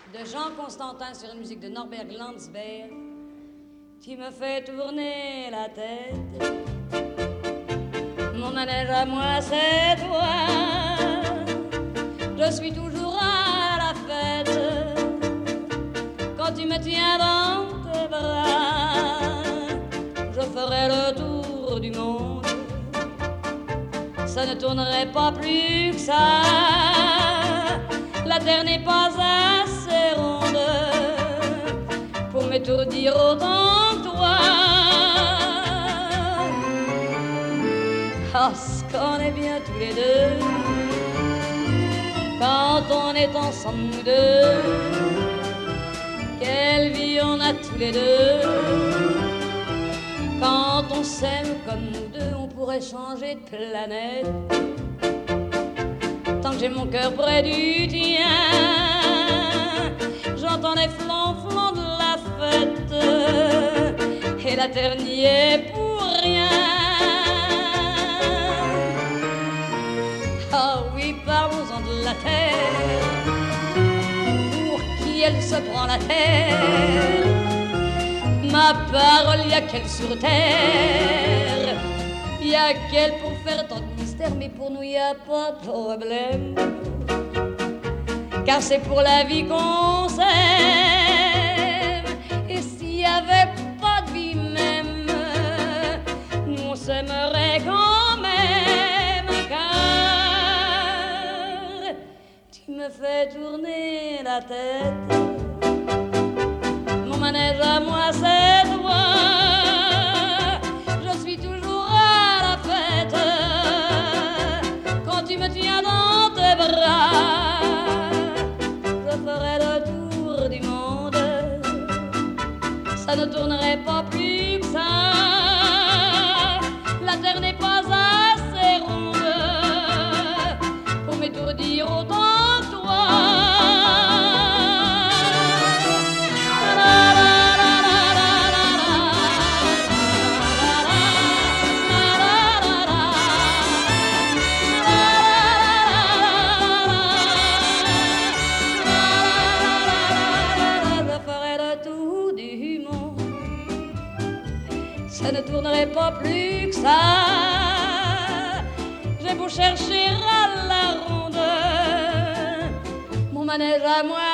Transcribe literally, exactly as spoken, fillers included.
de Jean Constantin sur une musique de Norbert Glanzberg. Tu me fais tourner la tête. Mon manège à moi, c'est toi. Je suis toujours à la fête quand tu me tiens dans tes bras. Je ferai le tour du monde. Ça ne tournerait pas plus que ça. La terre n'est pas assez ronde pour m'étourdir autant que toi. Ah, ce qu'on est bien tous les deux quand on est ensemble nous deux. Quelle vie on a tous les deux. Quand on s'aime comme nous deux, on pourrait changer de planète. Tant que j'ai mon cœur près du tien, j'entends les flonflons de la fête, et la terre n'y est pour rien. Ah oui, parlons-en de la terre. Pour qui elle se prend la terre? Ma parole, y a qu'elle sur terre. Y a qu'elle pour faire tant de mystères, mais pour nous y a pas de problème. Car c'est pour la vie qu'on s'aime. Et s'il y avait pas de vie même, nous on s'aimerait quand même. Car tu me fais tourner la tête. Mon manège à moi, c'est toi. Je suis toujours à la fête quand tu me tiens dans tes bras. Je ferai le tour du monde. Ça ne tournerait pas plus que ça. La terre n'est pas assez ronde pour m'étourdir autant que toi. Ça ne tournerait pas plus que ça. J'ai beau chercher à la ronde, mon manège à moi